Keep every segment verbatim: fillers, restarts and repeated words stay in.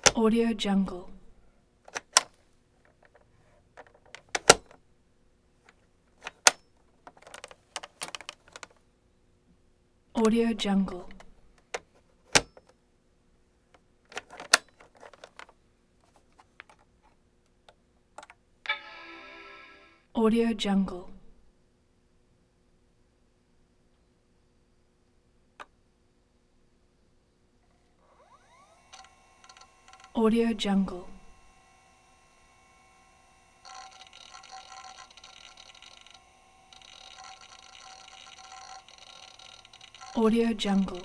Audio Jungle. Audio Jungle. Audio Jungle. Audio Jungle. Audio Jungle.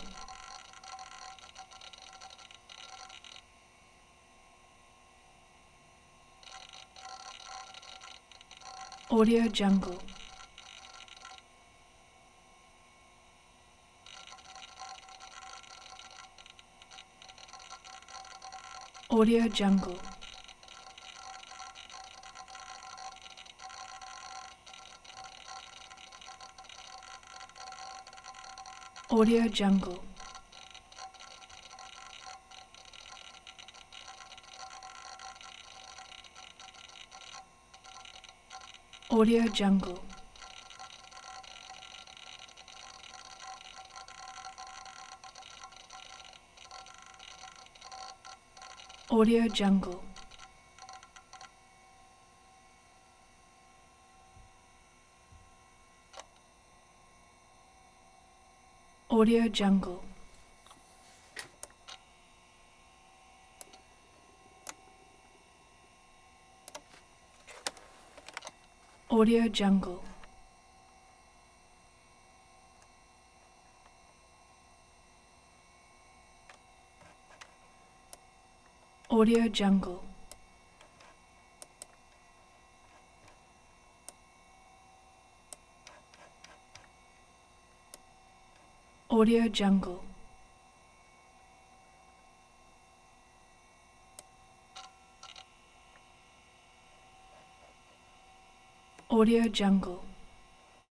Audio Jungle. Audio Jungle. Audio Jungle. Audio Jungle. Audio Jungle. Audio Jungle. Audio Jungle. Audio Jungle. Audio Jungle. Audio Jungle.